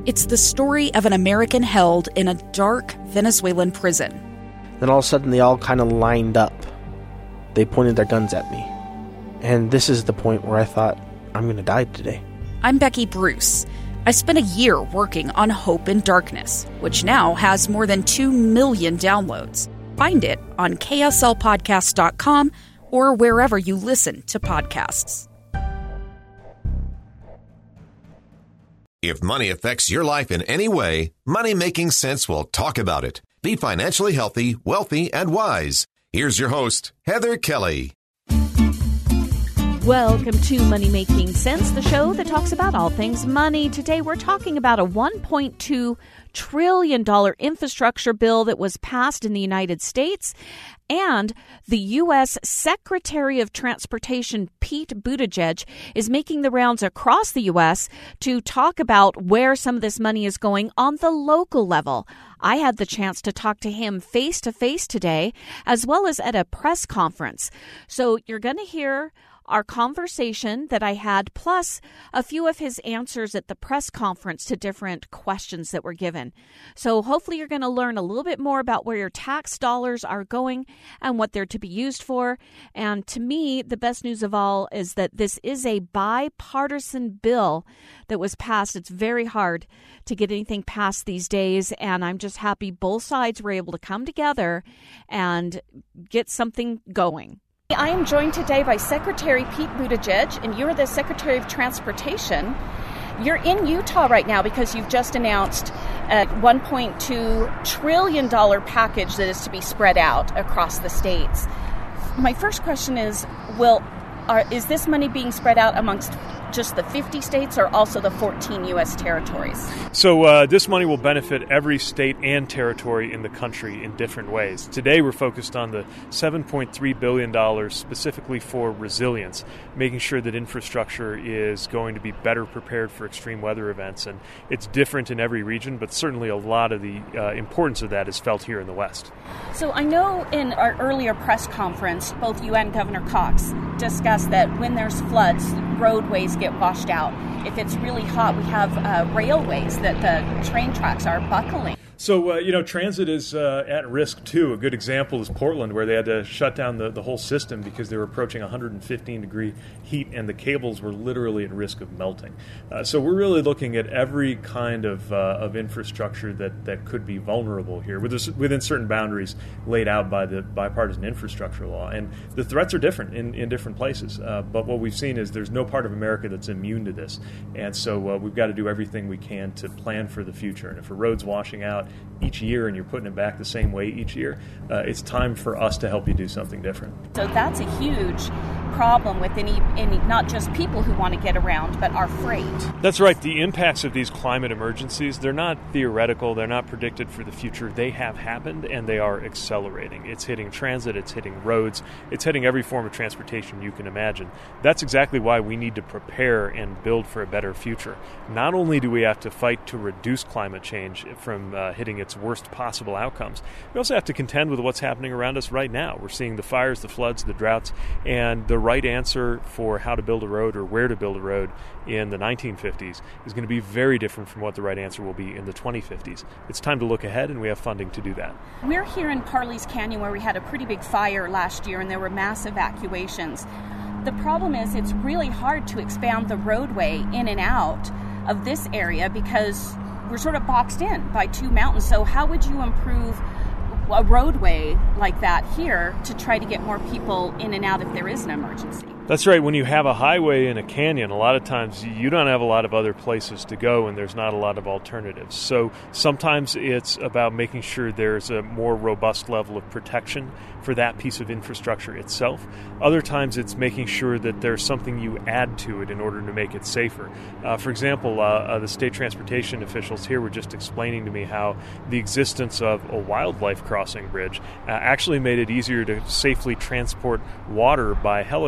It's the story of an American held in a dark Venezuelan prison. Then all of a sudden they all kind of lined up. They pointed their guns at me. And this is the point where I thought, I'm going to die today. I'm Becky Bruce. I spent a year working on Hope in Darkness, which now has more than 2 million downloads. Find it on kslpodcast.com or wherever you listen to podcasts. If money affects your life in any way, Money Making Sense will talk about it. Be financially healthy, wealthy, and wise. Here's your host, Heather Kelly. Welcome to Money Making Sense, the show that talks about all things money. Today we're talking about a $1.2 trillion infrastructure bill that was passed in the United States, and the U.S. Secretary of Transportation, Pete Buttigieg, is making the rounds across the U.S. to talk about where some of this money is going on the local level. I had the chance to talk to him face-to-face today, as well as at a press conference. So you're going to hear our conversation that I had, plus a few of his answers at the press conference to different questions that were given. So hopefully you're going to learn a little bit more about where your tax dollars are going and what they're to be used for. And to me, the best news of all is that this is a bipartisan bill that was passed. It's very hard to get anything passed these days, and I'm just happy both sides were able to come together and get something going. I am joined today by Secretary Pete Buttigieg, and you're the Secretary of Transportation. You're in Utah right now because you've just announced a $1.2 trillion package that is to be spread out across the states. My first question is, is this money being spread out amongst just the 50 states or also the 14 U.S. territories? So this money will benefit every state and territory in the country in different ways. Today we're focused on the $7.3 billion specifically for resilience, making sure that infrastructure is going to be better prepared for extreme weather events. And it's different in every region, but certainly a lot of the importance of that is felt here in the West. So I know in our earlier press conference, both you and Governor Cox discussed that when there's floods, roadways get washed out. If it's really hot, we have railways that the train tracks are buckling. So, transit is at risk, too. A good example is Portland, where they had to shut down the whole system because they were approaching 115-degree heat, and the cables were literally at risk of melting. So we're really looking at every kind of infrastructure that could be vulnerable here, within certain boundaries laid out by the bipartisan infrastructure law. And the threats are different in different places. But what we've seen is there's no part of America that's immune to this. And so we've got to do everything we can to plan for the future. And if a road's washing out each year and you're putting it back the same way each year, it's time for us to help you do something different. So that's a huge problem with any not just people who want to get around, but our freight. That's right. The impacts of these climate emergencies, they're not theoretical, they're not predicted for the future. They have happened and they are accelerating. It's hitting transit, it's hitting roads, it's hitting every form of transportation you can imagine. That's exactly why we need to prepare and build for a better future. Not only do we have to fight to reduce climate change from hitting its worst possible outcomes, we also have to contend with what's happening around us right now. We're seeing the fires, the floods, the droughts, and the right answer for how to build a road or where to build a road in the 1950s is going to be very different from what the right answer will be in the 2050s. It's time to look ahead, and we have funding to do that. We're here in Parley's Canyon, where we had a pretty big fire last year, and there were mass evacuations. The problem is it's really hard to expand the roadway in and out of this area because we're sort of boxed in by two mountains. So how would you improve a roadway like that here to try to get more people in and out if there is an emergency? That's right. When you have a highway in a canyon, a lot of times you don't have a lot of other places to go and there's not a lot of alternatives. So sometimes it's about making sure there's a more robust level of protection for that piece of infrastructure itself. Other times it's making sure that there's something you add to it in order to make it safer. For example, the state transportation officials here were just explaining to me how the existence of a wildlife crossing bridge actually made it easier to safely transport water by helicopter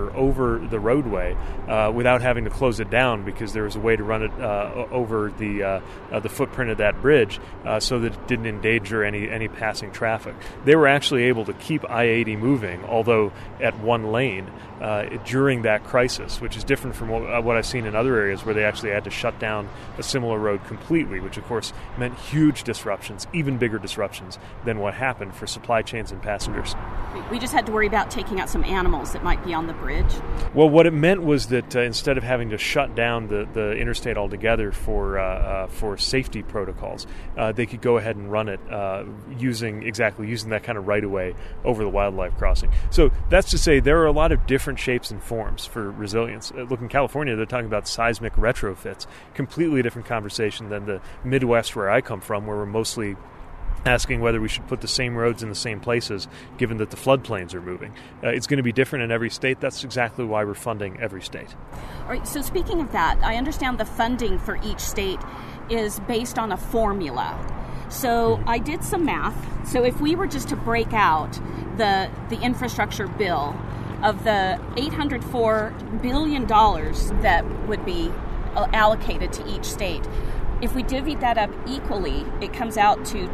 water over the roadway without having to close it down, because there was a way to run it over the footprint of that bridge so that it didn't endanger any passing traffic. They were actually able to keep I-80 moving, although at one lane, during that crisis, which is different from what I've seen in other areas where they actually had to shut down a similar road completely, which of course meant huge disruptions, even bigger disruptions than what happened for supply chains and passengers. We just had to worry about taking out some animals that might be on the bridge. Well, what it meant was that instead of having to shut down the interstate altogether for safety protocols, they could go ahead and run it using that kind of right-of-way over the wildlife crossing. So that's to say there are a lot of different shapes and forms for resilience. Look, in California, they're talking about seismic retrofits, completely different conversation than the Midwest where I come from, where we're mostly asking whether we should put the same roads in the same places, given that the floodplains are moving. It's going to be different in every state. That's exactly why we're funding every state. All right, so speaking of that, I understand the funding for each state is based on a formula. So I did some math. So if we were just to break out the infrastructure bill of the $804 billion that would be allocated to each state, if we divvy that up equally, it comes out to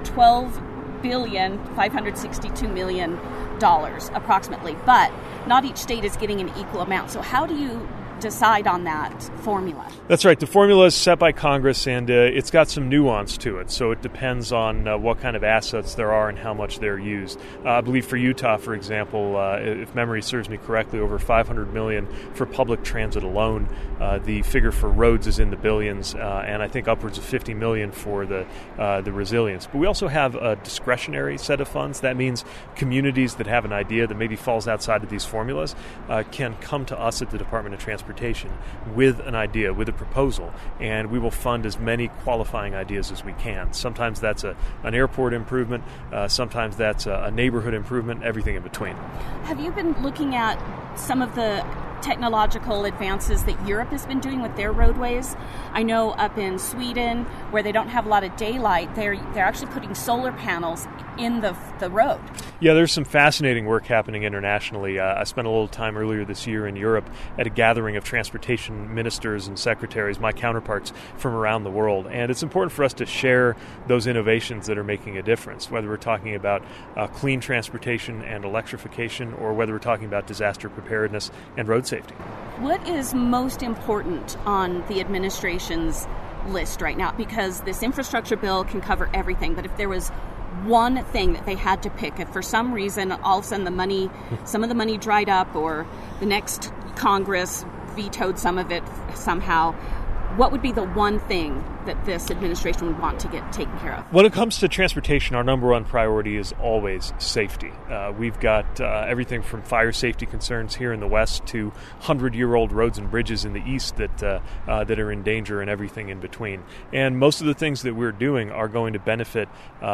$12,562 million approximately. But not each state is getting an equal amount. So how do you decide on that formula? That's right. The formula is set by Congress, and it's got some nuance to it. So it depends on what kind of assets there are and how much they're used. I believe for Utah, for example, if memory serves me correctly, over $500 million for public transit alone. The figure for roads is in the billions, and I think upwards of $50 million for the resilience. But we also have a discretionary set of funds. That means communities that have an idea that maybe falls outside of these formulas can come to us at the Department of Transportation with an idea, with a proposal, and we will fund as many qualifying ideas as we can. Sometimes that's an airport improvement, sometimes that's a neighborhood improvement, everything in between. Have you been looking at some of the technological advances that Europe has been doing with their roadways? I know up in Sweden, where they don't have a lot of daylight, they're actually putting solar panels in the road. Yeah, there's some fascinating work happening internationally. I spent a little time earlier this year in Europe at a gathering of transportation ministers and secretaries, my counterparts from around the world. And it's important for us to share those innovations that are making a difference, whether we're talking about clean transportation and electrification, or whether we're talking about disaster preparedness and road safety. What is most important on the administration's list right now? Because this infrastructure bill can cover everything, but if there was one thing that they had to pick, if for some reason all of a sudden some of the money dried up, or the next Congress vetoed some of it somehow, what would be the one thing that this administration would want to get taken care of? When it comes to transportation, our number one priority is always safety. We've got everything from fire safety concerns here in the West to 100-year-old roads and bridges in the East that are in danger, and everything in between. And most of the things that we're doing are going to benefit,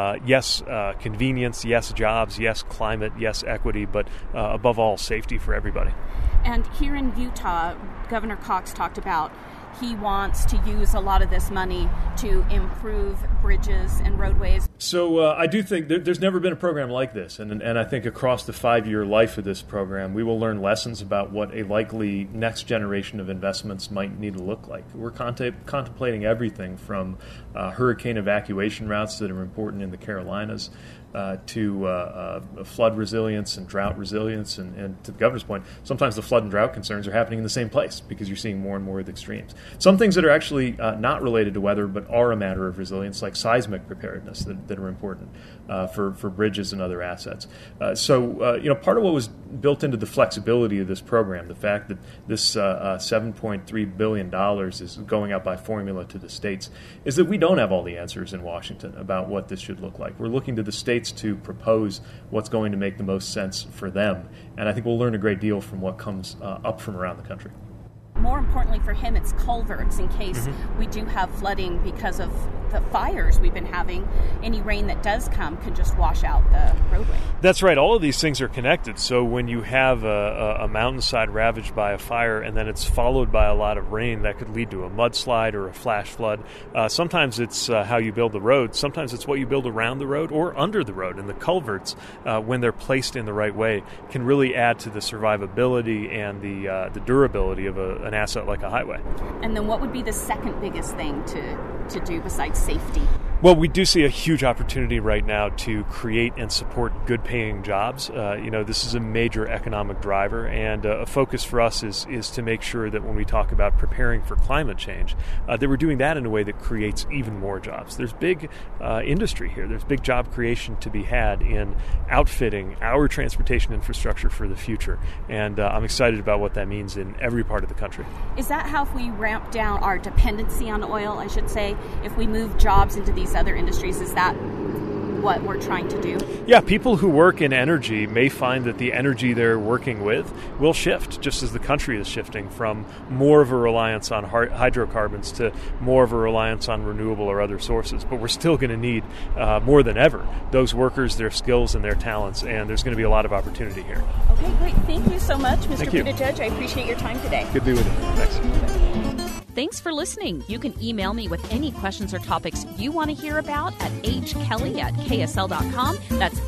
convenience, yes, jobs, yes, climate, yes, equity, but above all, safety for everybody. And here in Utah, Governor Cox talked about he wants to use a lot of this money to improve bridges and roadways. So I do think there's never been a program like this, and I think across the 5-year life of this program, we will learn lessons about what a likely next generation of investments might need to look like. We're contemplating everything from hurricane evacuation routes that are important in the Carolinas to flood resilience and drought resilience, and to the governor's point, sometimes the flood and drought concerns are happening in the same place because you're seeing more and more of the extremes. Some things that are actually not related to weather but are a matter of resilience, like seismic preparedness, that are important for bridges and other assets. So part of what was built into the flexibility of this program, the fact that this $7.3 billion is going out by formula to the states, is that we don't have all the answers in Washington about what this should look like. We're looking to the states to propose what's going to make the most sense for them, and I think we'll learn a great deal from what comes up from around the country. More importantly for him, it's culverts in case we do have flooding because of the fires we've been having, any rain that does come can just wash out the roadway. That's right. All of these things are connected. So when you have a mountainside ravaged by a fire and then it's followed by a lot of rain, that could lead to a mudslide or a flash flood. Sometimes it's how you build the road. Sometimes it's what you build around the road or under the road. And the culverts, when they're placed in the right way, can really add to the survivability and the durability of an asset like a highway. And then what would be the second biggest thing to do besides safety? Well, we do see a huge opportunity right now to create and support good-paying jobs. This is a major economic driver, and a focus for us is to make sure that when we talk about preparing for climate change, that we're doing that in a way that creates even more jobs. There's big industry here. There's big job creation to be had in outfitting our transportation infrastructure for the future, and I'm excited about what that means in every part of the country. Is that how, if we ramp down our dependency on oil, I should say, if we move jobs into these other industries, is that what we're trying to do? Yeah, people who work in energy may find that the energy they're working with will shift, just as the country is shifting from more of a reliance on hydrocarbons to more of a reliance on renewable or other sources. But we're still going to need, more than ever, those workers, their skills, and their talents, and there's going to be a lot of opportunity here. Okay, great. Thank you so much, Mr. Buttigieg. I appreciate your time today. Good to be with you. Thanks. Thanks for listening. You can email me with any questions or topics you want to hear about at hkelly@ksl.com. That's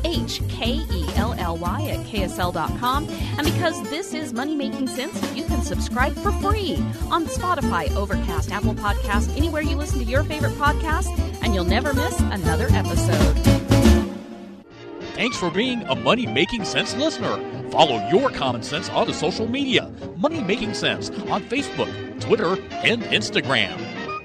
HKELLY@ksl.com. And because this is Money Making Sense, you can subscribe for free on Spotify, Overcast, Apple Podcasts, anywhere you listen to your favorite podcast, and you'll never miss another episode. Thanks for being a Money Making Sense listener. Follow your common sense on the social media. Money Making Sense on Facebook, Twitter, and Instagram.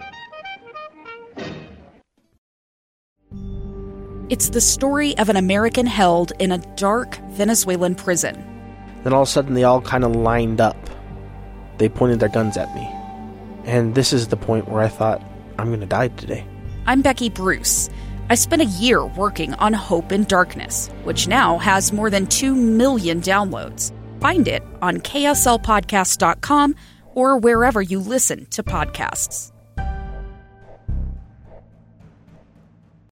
It's the story of an American held in a dark Venezuelan prison. Then all of a sudden they all kind of lined up. They pointed their guns at me. And this is the point where I thought, I'm going to die today. I'm Becky Bruce. I spent a year working on Hope in Darkness, which now has more than 2 million downloads. Find it on kslpodcast.com or wherever you listen to podcasts.